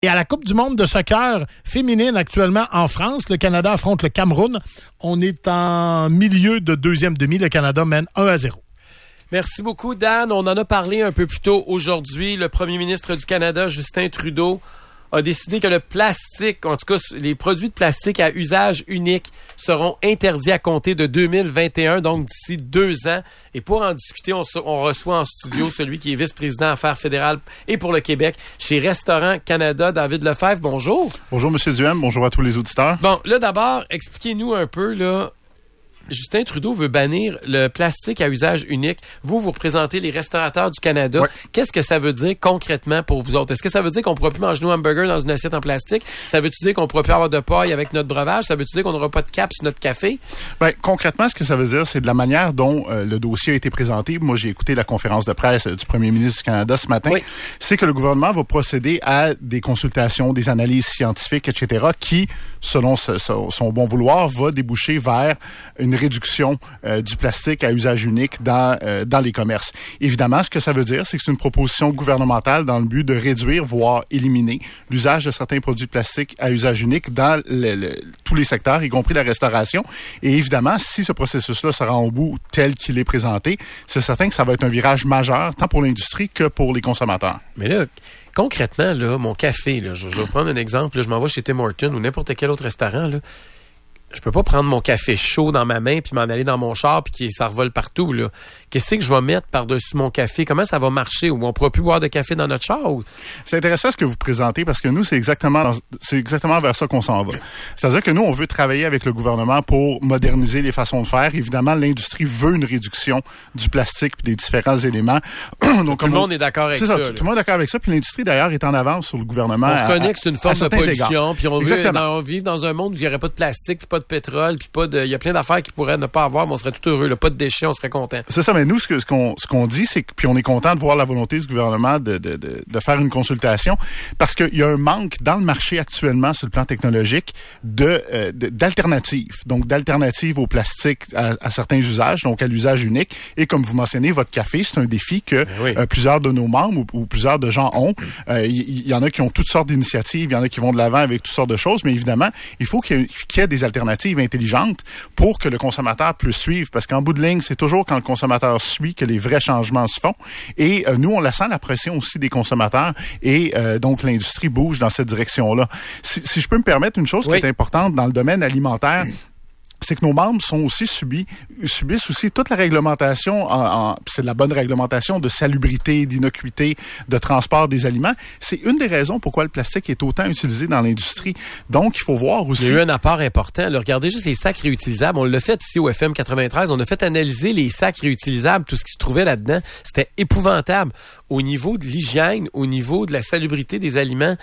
Et à la Coupe du monde de soccer féminine actuellement en France, le Canada affronte le Cameroun. On est en milieu de deuxième demi. Le Canada mène 1-0. Merci beaucoup, Dan. On en a parlé un peu plus tôt aujourd'hui. Le premier ministre du Canada, Justin Trudeau, a décidé que le plastique, en tout cas les produits de plastique à usage unique, seront interdits à compter de 2021, donc d'ici 2 ans. Et pour en discuter, on reçoit en studio celui qui est vice-président Affaires fédérales et pour le Québec chez Restaurant Canada, David Lefebvre. Bonjour. Bonjour, M. Duhem. Bonjour à tous les auditeurs. Bon, là d'abord, expliquez-nous un peu, là. Justin Trudeau veut bannir le plastique à usage unique. Vous représentez les restaurateurs du Canada. Ouais. Qu'est-ce que ça veut dire concrètement pour vous autres? Est-ce que ça veut dire qu'on ne pourra plus manger nos hamburgers dans une assiette en plastique? Ça veut-tu dire qu'on ne pourra plus avoir de paille avec notre breuvage? Ça veut-tu dire qu'on n'aura pas de cap sur notre café? Ben, concrètement, ce que ça veut dire, c'est de la manière dont le dossier a été présenté. Moi, j'ai écouté la conférence de presse du premier ministre du Canada ce matin. Oui. C'est que le gouvernement va procéder à des consultations, des analyses scientifiques, etc., qui, selon son bon vouloir, va déboucher vers une réduction du plastique à usage unique dans les commerces. Évidemment, ce que ça veut dire, c'est que c'est une proposition gouvernementale dans le but de réduire, voire éliminer l'usage de certains produits de plastique à usage unique dans tous les secteurs, y compris la restauration. Et évidemment, si ce processus-là se rend au bout tel qu'il est présenté, c'est certain que ça va être un virage majeur, tant pour l'industrie que pour les consommateurs. Mais là, concrètement, là, mon café, là, je vais prendre un exemple, là, je m'en vais chez Tim Hortons ou n'importe quel autre restaurant, là. Je peux pas prendre mon café chaud dans ma main puis m'en aller dans mon char puis que ça revole partout, là. Qu'est-ce que je vais mettre par-dessus mon café? Comment ça va marcher? Ou on pourra plus boire de café dans notre char? Ou... C'est intéressant ce que vous présentez parce que nous, c'est exactement vers ça qu'on s'en va. C'est-à-dire que nous, on veut travailler avec le gouvernement pour moderniser les façons de faire. Évidemment, l'industrie veut une réduction du plastique et des différents éléments. Donc, tout le monde est d'accord avec ça. Tout le monde est d'accord avec ça. Puis l'industrie, d'ailleurs, est en avance sur le gouvernement. On reconnaît que c'est une forme de pollution. Puis on vit dans un monde où il n'y aurait pas de plastique, puis pas de pétrole, puis il y a plein d'affaires qui pourraient ne pas avoir, mais on serait tout heureux. Là, pas de déchets, on serait content. C'est ça, mais nous, ce qu'on dit, c'est que, puis on est content de voir la volonté du gouvernement de faire une consultation, parce qu'il y a un manque dans le marché actuellement sur le plan technologique d'alternatives. Donc, d'alternatives au plastique à certains usages, donc à l'usage unique. Et comme vous mentionnez, votre café, c'est un défi que plusieurs de nos membres ou plusieurs de gens ont. Il y en a qui ont toutes sortes d'initiatives, il y en a qui vont de l'avant avec toutes sortes de choses, mais évidemment, il faut qu'il y ait des alternatives intelligentes pour que le consommateur puisse suivre. Parce qu'en bout de ligne, c'est toujours quand le consommateur suit que les vrais changements se font. Et nous, on la sent la pression aussi des consommateurs et donc l'industrie bouge dans cette direction-là. Si je peux me permettre une chose qui est importante dans le domaine alimentaire, c'est que nos membres sont aussi subissent aussi toute la réglementation, c'est de la bonne réglementation de salubrité, d'innocuité, de transport des aliments. C'est une des raisons pourquoi le plastique est autant utilisé dans l'industrie. Donc, il faut voir aussi... Il y a eu un apport important. Là, regardez juste les sacs réutilisables. On l'a fait ici au FM 93. On a fait analyser les sacs réutilisables, tout ce qui se trouvait là-dedans. C'était épouvantable. Au niveau de l'hygiène, au niveau de la salubrité des aliments,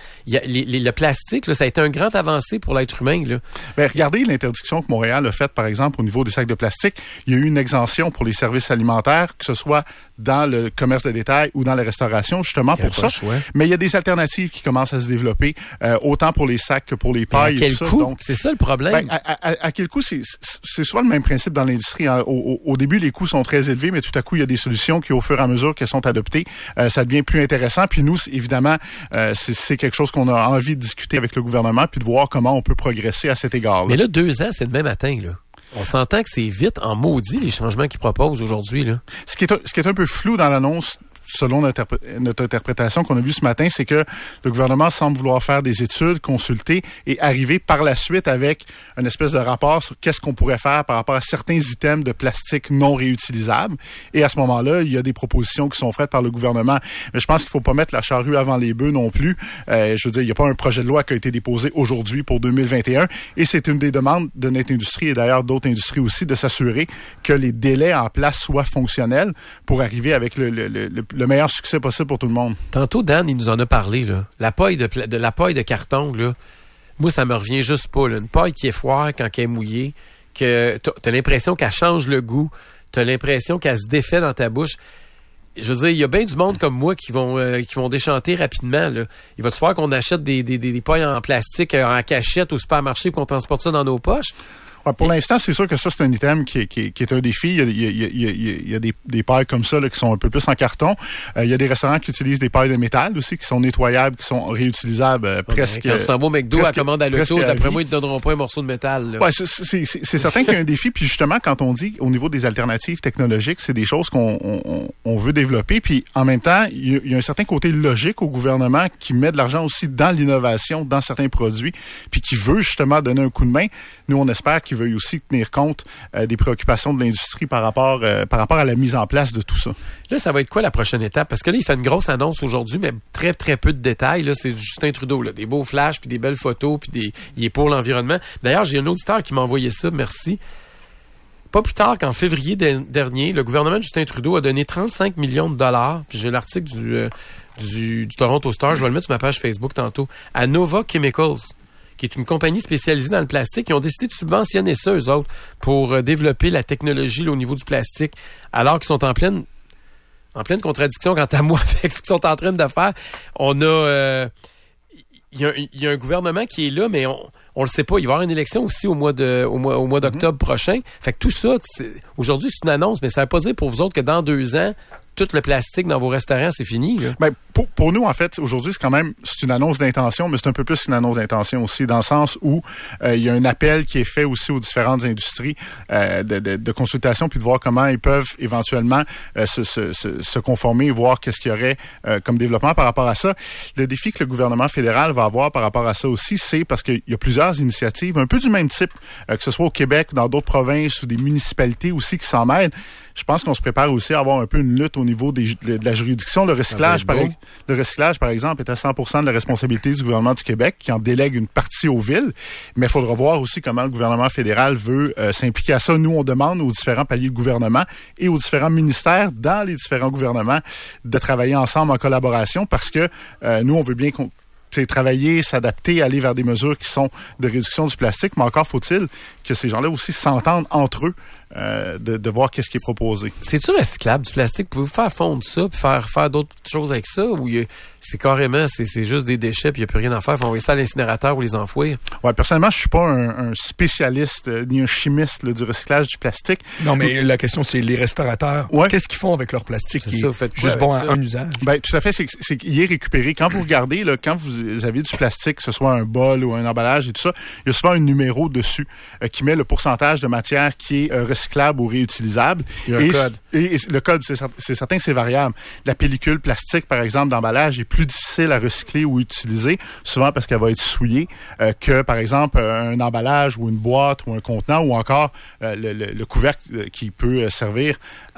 le plastique, là, ça a été un grand avancé pour l'être humain. Là. Ben, regardez l'interdiction que Montréal a faite, par exemple, au niveau des sacs de plastique. Il y a eu une exemption pour les services alimentaires, que ce soit dans le commerce de détail ou dans la restauration, justement pour ça. Mais il y a des alternatives qui commencent à se développer, autant pour les sacs que pour les pailles. À quel coût? Donc, c'est ça le problème. Ben, à quel coût? C'est soit le même principe dans l'industrie. Hein. Au début, les coûts sont très élevés, mais tout à coup, il y a des solutions qui, au fur et à mesure qu'elles sont adoptées, ça devient plus intéressant. Puis nous, évidemment, c'est quelque chose qu'on a envie de discuter avec le gouvernement puis de voir comment on peut progresser à cet égard-là. Mais là, 2 ans, c'est demain matin, là. On s'entend que c'est vite en maudit, les changements qu'ils proposent aujourd'hui, là. Ce qui est un peu flou dans l'annonce, selon notre interprétation qu'on a vue ce matin, c'est que le gouvernement semble vouloir faire des études, consulter et arriver par la suite avec une espèce de rapport sur qu'est-ce qu'on pourrait faire par rapport à certains items de plastique non réutilisables. Et à ce moment-là, il y a des propositions qui sont faites par le gouvernement. Mais je pense qu'il faut pas mettre la charrue avant les bœufs non plus. Je veux dire, il n'y a pas un projet de loi qui a été déposé aujourd'hui pour 2021. Et c'est une des demandes de notre industrie et d'ailleurs d'autres industries aussi de s'assurer que les délais en place soient fonctionnels pour arriver avec le meilleur succès possible pour tout le monde. Tantôt, Dan, il nous en a parlé, là. La paille de carton, là. Moi, ça me revient juste pas, là. Une paille qui est foire quand elle est mouillée, que t'as l'impression qu'elle change le goût, t'as l'impression qu'elle se défait dans ta bouche. Je veux dire, il y a bien du monde comme moi qui vont déchanter rapidement, là. Il va te falloir qu'on achète des pailles en plastique en cachette au supermarché pour qu'on transporte ça dans nos poches. Ouais, pour l'instant, c'est sûr que ça, c'est un item qui est un défi. Il y a des pailles comme ça là, qui sont un peu plus en carton. Il y a des restaurants qui utilisent des pailles de métal aussi, qui sont nettoyables, qui sont réutilisables presque. Quand tu t'en vas au McDo à commande à l'auto, d'après moi, ils te donneront pas un morceau de métal. Là. Ouais, c'est certain qu'il y a un défi. Puis justement, quand on dit au niveau des alternatives technologiques, c'est des choses qu'on veut développer. Puis en même temps, il y a un certain côté logique au gouvernement qui met de l'argent aussi dans l'innovation, dans certains produits, puis qui veut justement donner un coup de main. Nous, on espère qu'il veuille aussi tenir compte des préoccupations de l'industrie par rapport à la mise en place de tout ça. Là, ça va être quoi la prochaine étape? Parce que là, il fait une grosse annonce aujourd'hui, mais très, très peu de détails. Là, c'est Justin Trudeau, là, des beaux flashs, puis des belles photos, puis il est pour l'environnement. D'ailleurs, j'ai un auditeur qui m'a envoyé ça, merci. Pas plus tard qu'en février dernier, le gouvernement de Justin Trudeau a donné 35 millions de dollars, puis j'ai l'article du Toronto Star, je vais le mettre sur ma page Facebook tantôt, à Nova Chemicals, qui est une compagnie spécialisée dans le plastique. Ils ont décidé de subventionner ça, eux autres, pour développer la technologie là, au niveau du plastique, alors qu'ils sont en pleine contradiction quant à moi avec ce qu'ils sont en train de faire. On a... Il y a un gouvernement qui est là, mais on le sait pas. Il va y avoir une élection aussi au mois d'octobre prochain. Fait que tout ça, aujourd'hui, c'est une annonce, mais ça veut pas dire pour vous autres que dans 2 ans, tout le plastique dans vos restaurants, c'est fini. Là. Ben, pour nous, en fait, aujourd'hui, c'est une annonce d'intention, mais c'est un peu plus une annonce d'intention aussi, dans le sens où il y a un appel qui est fait aussi aux différentes industries de consultation, puis de voir comment ils peuvent éventuellement se conformer et voir qu'est-ce qu'il y aurait comme développement par rapport à ça. Le défi que le gouvernement fédéral va avoir par rapport à ça aussi, c'est parce qu'il y a plusieurs initiatives, un peu du même type, que ce soit au Québec, dans d'autres provinces ou des municipalités aussi qui s'en mêlent. Je pense qu'on se prépare aussi à avoir un peu une lutte au niveau de la juridiction. Le recyclage, par exemple, est à 100% de la responsabilité du gouvernement du Québec, qui en délègue une partie aux villes. Mais il faudra voir aussi comment le gouvernement fédéral veut s'impliquer à ça. Nous, on demande aux différents paliers de gouvernement et aux différents ministères dans les différents gouvernements de travailler ensemble en collaboration parce que nous, on veut bien travailler, s'adapter, aller vers des mesures qui sont de réduction du plastique, mais encore faut-il que ces gens-là aussi s'entendent entre eux de voir qu'est-ce qui est proposé. C'est-tu recyclable du plastique? Pouvez-vous faire fondre ça puis faire d'autres choses avec ça? Ou c'est carrément, c'est juste des déchets puis il n'y a plus rien à faire? Il faut envoyer ça à l'incinérateur ou les enfouir? Ouais, personnellement, je suis pas un spécialiste ni un chimiste du recyclage du plastique. Non, mais la question, c'est les restaurateurs. Ouais. Qu'est-ce qu'ils font avec leur plastique? C'est ça, vous faites juste bon à un usage. Ben, tout à fait, c'est qu'il est récupéré. Quand vous regardez, là, quand vous avez du plastique, que ce soit un bol ou un emballage et tout ça, il y a souvent un numéro dessus qui met le pourcentage de matière qui est recyclable ou réutilisable. Il y a un code. Et le code, c'est certain que c'est variable. La pellicule plastique, par exemple, d'emballage est plus difficile à recycler ou utiliser, souvent parce qu'elle va être souillée, que, par exemple, un emballage ou une boîte ou un contenant ou encore le couvercle qui peut servir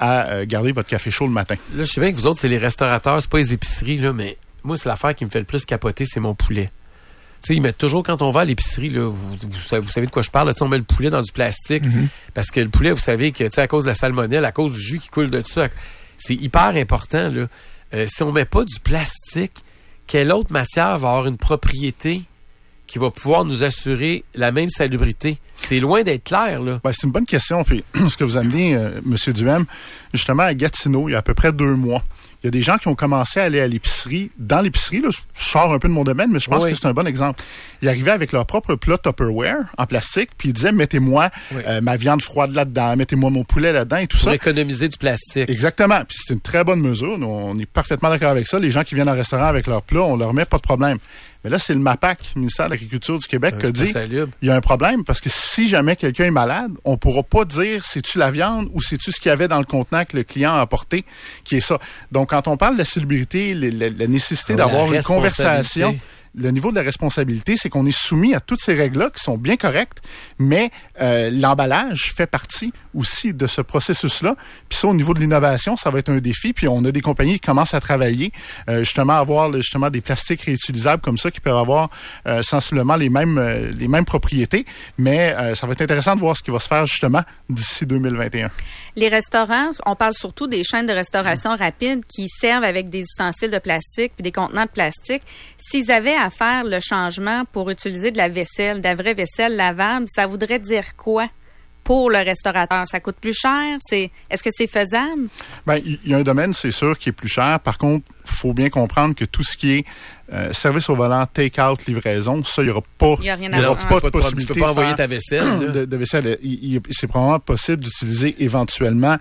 à garder votre café chaud le matin. Là, je sais bien que vous autres, c'est les restaurateurs, c'est pas les épiceries, là, mais moi, c'est l'affaire qui me fait le plus capoter, c'est mon poulet. Tu sais, ils mettent toujours, quand on va à l'épicerie, là, vous savez de quoi je parle, là, on met le poulet dans du plastique, parce que le poulet, vous savez que, tu sais, à cause de la salmonelle, à cause du jus qui coule de dessus, c'est hyper important, là. Si on met pas du plastique, quelle autre matière va avoir une propriété qui va pouvoir nous assurer la même salubrité? C'est loin d'être clair, là. Ben, c'est une bonne question, puis ce que vous amenez, M. Duhem, justement, à Gatineau, il y a à peu près 2 mois. Il y a des gens qui ont commencé à aller à l'épicerie. Dans l'épicerie, là, je sors un peu de mon domaine, mais je pense que c'est un bon exemple. Ils arrivaient avec leur propre plat Tupperware en plastique, puis ils disaient, mettez-moi ma viande froide là-dedans, mettez-moi mon poulet là-dedans et tout ça. Pour économiser du plastique. Exactement. Puis c'est une très bonne mesure. Nous, on est parfaitement d'accord avec ça. Les gens qui viennent au restaurant avec leur plat, on leur met pas de problème. Mais là, c'est le MAPAC, ministère de l'Agriculture du Québec, qui a dit il y a un problème parce que si jamais quelqu'un est malade, on pourra pas dire c'est-tu la viande ou c'est-tu ce qu'il y avait dans le contenant que le client a apporté qui est ça. Donc, quand on parle de la salubrité, la nécessité d'avoir une conversation, le niveau de la responsabilité, c'est qu'on est soumis à toutes ces règles-là qui sont bien correctes, mais l'emballage fait partie aussi de ce processus-là. Puis ça, au niveau de l'innovation, ça va être un défi. Puis on a des compagnies qui commencent à travailler justement à avoir justement des plastiques réutilisables comme ça qui peuvent avoir sensiblement les mêmes propriétés. Mais ça va être intéressant de voir ce qui va se faire justement d'ici 2021. Les restaurants, on parle surtout des chaînes de restauration rapide qui servent avec des ustensiles de plastique puis des contenants de plastique. S'ils avaient à faire le changement pour utiliser de la vaisselle, de la vraie vaisselle lavable, ça voudrait dire quoi pour le restaurateur? Ça coûte plus cher? Est-ce que c'est faisable? Ben, il y a un domaine, c'est sûr, qui est plus cher. Par contre, faut bien comprendre que tout ce qui est service au volant, take-out, livraison, ça, il n'y aura pas, il y a rien pas de possibilité. Tu peux pas envoyer ta vaisselle. De vaisselle. C'est probablement possible d'utiliser éventuellement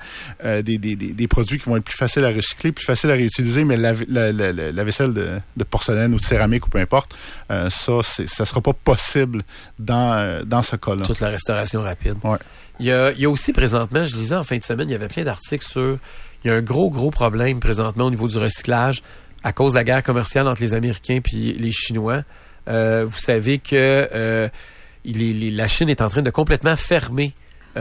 des produits qui vont être plus faciles à recycler, plus faciles à réutiliser, mais la vaisselle de porcelaine ou de céramique ou peu importe, ça sera pas possible dans ce cas-là. Toute la restauration rapide. Ouais. Il y a aussi présentement, je lisais en fin de semaine, il y avait plein d'articles sur... Il y a un gros problème présentement au niveau du recyclage à cause de la guerre commerciale entre les Américains puis les Chinois. Vous savez que la Chine est en train de complètement fermer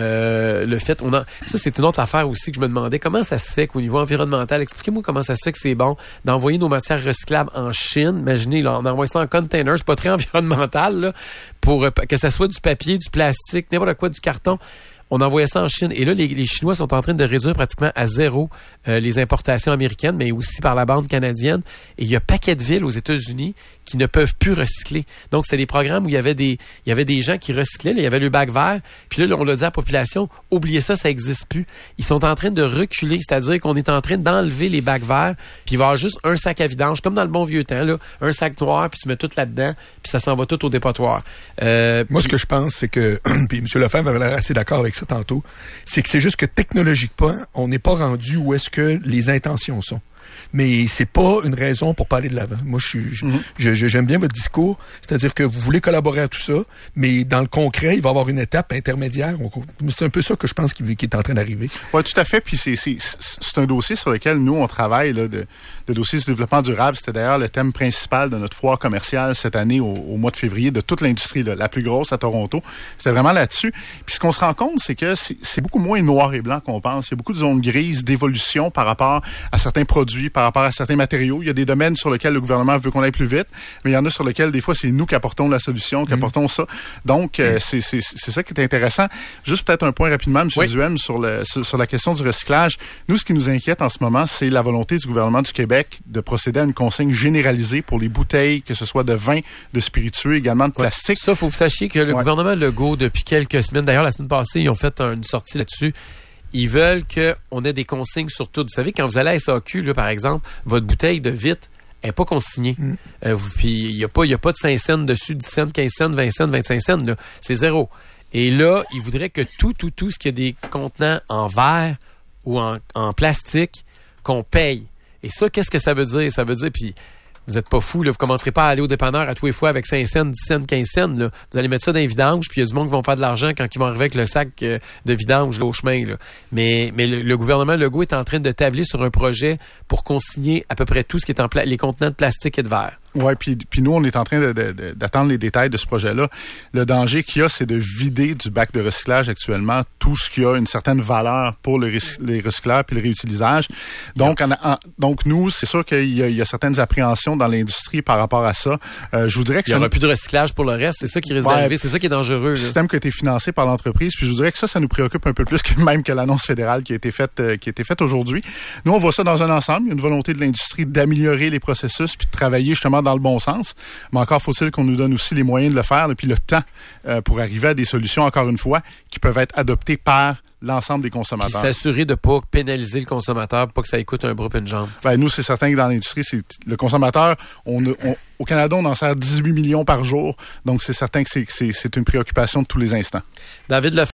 le fait... Ça, c'est une autre affaire aussi que je me demandais. Comment ça se fait qu'au niveau environnemental, expliquez-moi comment ça se fait que c'est bon d'envoyer nos matières recyclables en Chine. Imaginez, là, on envoie ça en container, c'est pas très environnemental, là, pour que ça soit du papier, du plastique, n'importe quoi, du carton. On envoyait ça en Chine. Et là, les Chinois sont en train de réduire pratiquement à zéro les importations américaines, mais aussi par la bande canadienne. Et il y a paquet de villes aux États-Unis qui ne peuvent plus recycler. Donc, c'était des programmes où il y avait des gens qui recyclaient. Là, il y avait le bac vert. Puis là, on l'a dit à la population, oubliez ça, ça n'existe plus. Ils sont en train de reculer, c'est-à-dire qu'on est en train d'enlever les bacs verts, puis il va y avoir juste un sac à vidange, comme dans le bon vieux temps, là, un sac noir, puis tu mets tout là-dedans, puis ça s'en va tout au dépotoir. Moi, ce que je pense, c'est que, puis M. Lefebvre avait l'air assez d'accord avec ça tantôt, c'est que c'est juste que technologiquement, on n'est pas rendu où est-ce que les intentions sont. Mais c'est pas une raison pour pas aller de l'avant. Moi, j'aime bien votre discours, c'est-à-dire que vous voulez collaborer à tout ça, mais dans le concret, il va y avoir une étape intermédiaire. C'est un peu ça que je pense qui est en train d'arriver. Oui, tout à fait. Puis c'est un dossier sur lequel nous, on travaille, là, le dossier du développement durable. C'était d'ailleurs le thème principal de notre foire commerciale cette année au mois de février, de toute l'industrie, là, la plus grosse à Toronto. C'était vraiment là-dessus. Puis ce qu'on se rend compte, c'est que c'est beaucoup moins noir et blanc qu'on pense. Il y a beaucoup de zones grises d'évolution par rapport à certains produits, par rapport à certains matériaux. Il y a des domaines sur lesquels le gouvernement veut qu'on aille plus vite, mais il y en a sur lesquels, des fois, c'est nous qui apportons la solution, qui apportons ça. Donc, c'est ça qui est intéressant. Juste peut-être un point rapidement, M. Duhem, sur la question du recyclage. Nous, ce qui nous inquiète en ce moment, c'est la volonté du gouvernement du Québec de procéder à une consigne généralisée pour les bouteilles, que ce soit de vin, de spiritueux, également de plastique. Ça, faut que vous sachiez que le gouvernement Legault, depuis quelques semaines, d'ailleurs, la semaine passée, ils ont fait une sortie là-dessus. Ils veulent qu'on ait des consignes sur tout. Vous savez, quand vous allez à SAQ, là, par exemple, votre bouteille de vitre n'est pas consignée. Puis il n'y a pas de 5 cents dessus, 10 cents, 15 cents, 20 cents, 25 cents. Là. C'est zéro. Et là, ils voudraient que tout ce qui a des contenants en verre ou en plastique, qu'on paye. Et ça, qu'est-ce que ça veut dire? Ça veut dire, puis vous êtes pas fous, là, vous commencerez pas à aller au dépanneur à tous les fois avec 5 cents, 10 cents, 15 cents. Là. Vous allez mettre ça dans les vidanges, puis il y a du monde qui vont faire de l'argent quand ils vont arriver avec le sac de vidange là, au chemin. Là. Mais le gouvernement Legault est en train de tabler sur un projet pour consigner à peu près tout ce qui est les contenants de plastique et de verre. Oui, puis nous, on est en train d'attendre les détails de ce projet-là. Le danger qu'il y a, c'est de vider du bac de recyclage actuellement tout ce qui a une certaine valeur pour les recycleurs puis le réutilisage. Donc, donc nous, c'est sûr qu'il y a certaines appréhensions dans l'industrie par rapport à ça. Je vous dirais que il n'y aura plus de recyclage pour le reste. C'est ça qui risque d'arriver. C'est ça qui est dangereux. Le système qui a été financé par l'entreprise. Puis je vous dirais que ça nous préoccupe un peu plus que même que l'annonce fédérale qui a été faite aujourd'hui. Nous, on voit ça dans un ensemble. Il y a une volonté de l'industrie d'améliorer les processus puis de travailler justement dans le bon sens. Mais encore faut-il qu'on nous donne aussi les moyens de le faire et puis le temps pour arriver à des solutions, encore une fois, qui peuvent être adoptées par l'ensemble des consommateurs. Puis s'assurer de ne pas pénaliser le consommateur pour pas que ça coûte un bras et une jambe. Ben, nous, c'est certain que dans l'industrie, c'est le consommateur, au Canada, on en sert 18 millions par jour. Donc, c'est certain que c'est une préoccupation de tous les instants. David Lefebvre.